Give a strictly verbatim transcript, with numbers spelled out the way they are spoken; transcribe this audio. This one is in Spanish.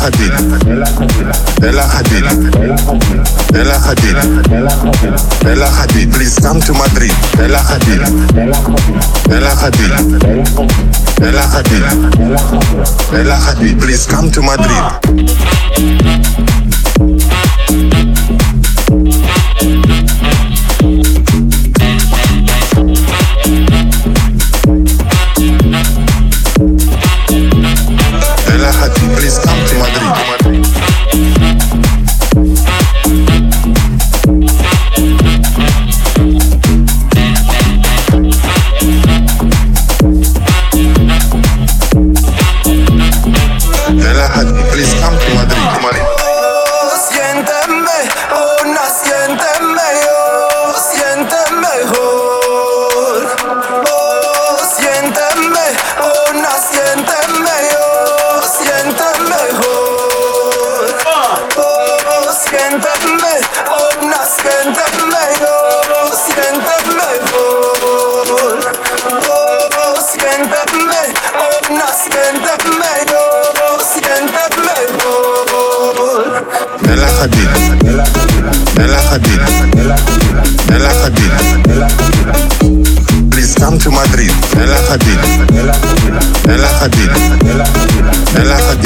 Hadid, Bella Hadid, Bella Hadid, Bella Hadid, please come to Madrid. Bella Hadid, Bella Hadid, Bella Hadid, Bella Hadid, please come to Madrid. Bella Hadid, please come to Madrid. Bella Hadid, please come to Madrid. Oh, siénteme, oh, na, siénteme, oh, siénteme mejor. Oh, siénteme, oh, na, siénteme, oh, siénteme mejor. Oh, siénteme, oh, na, siénteme, oh, siénteme mejor. Oh, siénteme, oh, na, siénteme, oh, siénteme mejor. Bella Hadid, Bella Hadid, Bella Hadid, please come to Madrid. Bella Hadid, Bella Hadid, Bella Hadid.